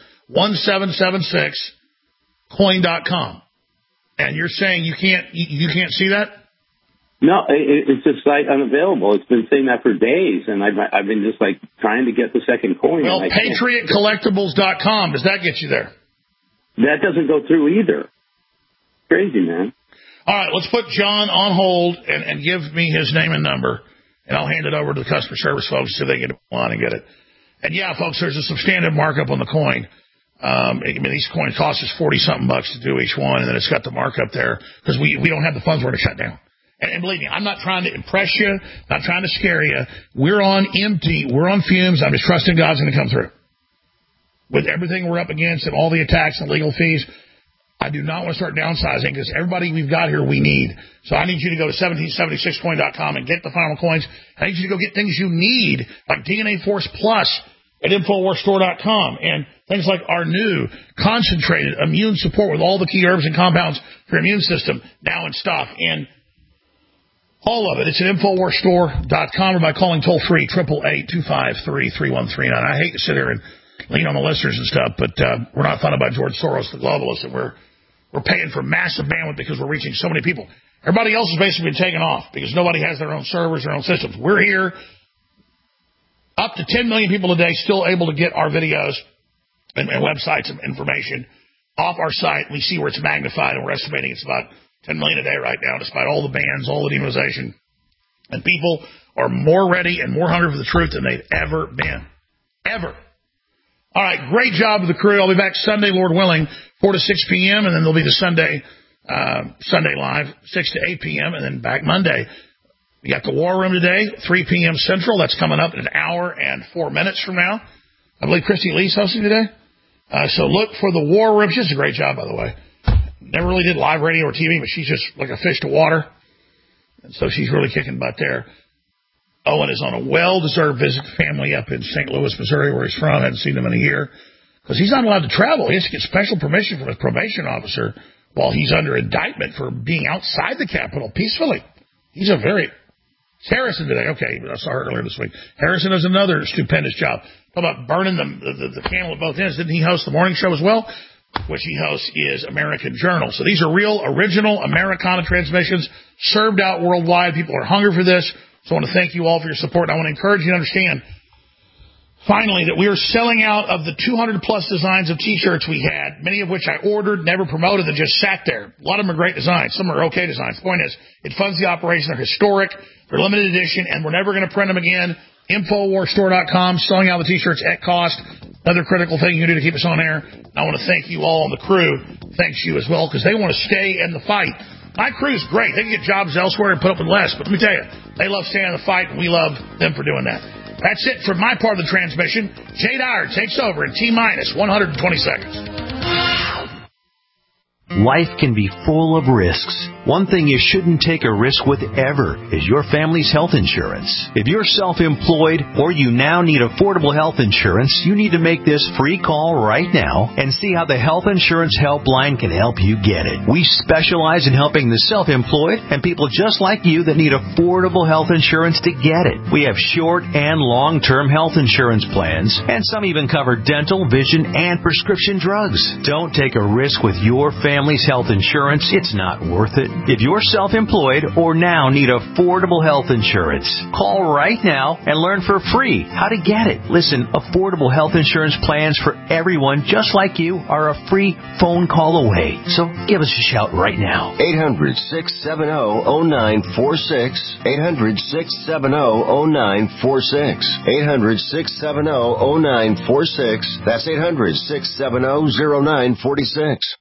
1776coin.com. And you're saying you can't see that? No, it's a site unavailable. It's been saying that for days, and I've been just like trying to get the second coin. Well, PatriotCollectibles.com, does that get you there? That doesn't go through either. Crazy, man. All right, let's put John on hold and give me his name and number, and I'll hand it over to the customer service folks so they can on and get it. And yeah, folks, there's a substantive markup on the coin. These coins cost us $40-something to do each one, and then it's got the markup there because we don't have the funds we're to shut down. And believe me, I'm not trying to impress you, not trying to scare you. We're on empty. We're on fumes. I'm just trusting God's going to come through. With everything we're up against and all the attacks and legal fees, I do not want to start downsizing because everybody we've got here we need. So I need you to go to 1776coin.com and get the final coins. I need you to go get things you need, like DNA Force Plus at InfoWarsStore.com and things like our new concentrated immune support with all the key herbs and compounds for your immune system now in stock. And all of it. It's at InfoWarsStore.com or by calling toll-free 888-253-3139. I hate to sit here and lean on the listeners and stuff, but we're not funded by George Soros, the globalist, and we're paying for massive bandwidth because we're reaching so many people. Everybody else has basically been taken off because nobody has their own servers, their own systems. We're here. Up to 10 million people a day still able to get our videos and websites and information off our site. We see where it's magnified, and we're estimating it's about 10 million a day right now, despite all the bans, all the demonization. And people are more ready and more hungry for the truth than they've ever been. Ever. All right, great job to the crew. I'll be back Sunday, Lord willing, 4 to 6 p.m., and then there'll be the Sunday Live, 6 to 8 p.m., and then back Monday. We got the War Room today, 3 p.m. Central. That's coming up in an hour and 4 minutes from now. I believe Christy Lee's hosting today. So look for the War Room. She does a great job, by the way. Never really did live radio or TV, but she's just like a fish to water. And so she's really kicking butt there. Owen is on a well-deserved visit to family up in St. Louis, Missouri, where he's from. I haven't seen him in a year because he's not allowed to travel. He has to get special permission from his probation officer while he's under indictment for being outside the Capitol peacefully. He's a very... Harrison today. Okay, I saw her earlier this week. Harrison does another stupendous job. How about burning the candle at both ends? Didn't he host the morning show as well? Which he hosts is American Journal. So these are real, original Americana transmissions served out worldwide. People are hungry for this. So I want to thank you all for your support. And I want to encourage you to understand, finally, that we are selling out of the 200-plus designs of T-shirts we had, many of which I ordered, never promoted, and just sat there. A lot of them are great designs. Some are okay designs. The point is, it funds the operation. They're historic. They're limited edition, and we're never going to print them again. InfoWarsStore.com, selling out the T-shirts at cost. Another critical thing you can do to keep us on air. I want to thank you all on the crew. Thanks you as well, because they want to stay in the fight. My crew's great. They can get jobs elsewhere and put up with less. But let me tell you, they love staying in the fight, and we love them for doing that. That's it for my part of the transmission. Jay Dyer takes over in T-minus 120 seconds. Life can be full of risks. One thing you shouldn't take a risk with ever is your family's health insurance. If you're self-employed or you now need affordable health insurance, you need to make this free call right now and see how the Health Insurance Helpline can help you get it. We specialize in helping the self-employed and people just like you that need affordable health insurance to get it. We have short and long-term health insurance plans, and some even cover dental, vision, and prescription drugs. Don't take a risk with your family's health insurance. It's not worth it. If you're self-employed or now need affordable health insurance, call right now and learn for free how to get it. Listen, affordable health insurance plans for everyone just like you are a free phone call away. So give us a shout right now. 800-670-0946. 800-670-0946. 800-670-0946. That's 800-670-0946.